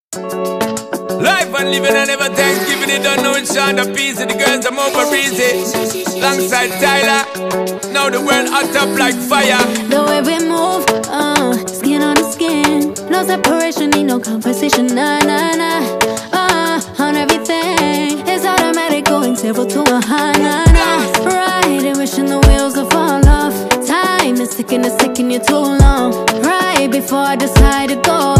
Life and living and never Thanksgiving. It don't know it's Sean the piece. The girls I'm over easy. Alongside Tyler. Now the world hot up like fire. The way we move, skin on the skin. No separation, need no conversation. Nah, nah, nah. On everything. It's automatic, going 0 to 100. Nah, nah. Right, wishing the wheels will fall off. Time is ticking, it's taking you too long. Right before I decide to go.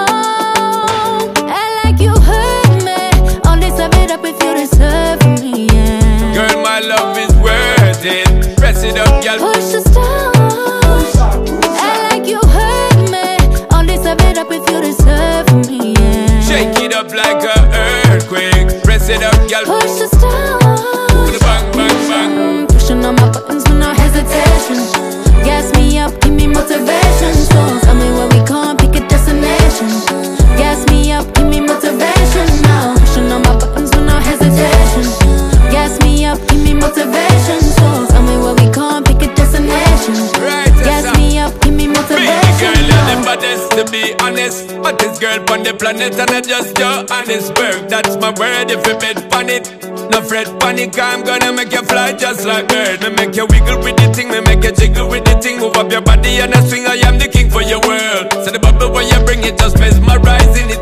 If you deserve me, yeah. Girl, my love is worth it. Press it up, girl. Push the stars. I like you hurt me. All this I bet up if you deserve me, yeah. Shake it up like an earthquake. Press it up, girl. Push the stars. Bang, bang, bang. Pushing on my buttons with no hesitation. Gas me up, give me motivation. So tell me where we going, pick a destination. Gas me up, give me motivation. Now pushing on my buttons. Gas me up, give me motivation. So tell me where we going, pick a destination. Right, gas me up, give me motivation. Baby girl, you're the baddest, to be honest. Baddest girl on the planet, and I just your honest bird. That's my word, if you bet on it. No fret, panic, I'm gonna make you fly just like bird. Me make you wiggle with the thing, me make you jiggle with the thing. Move up your body and I swing, I am the king for your world. So the bubble when you bring it just mesmerizing.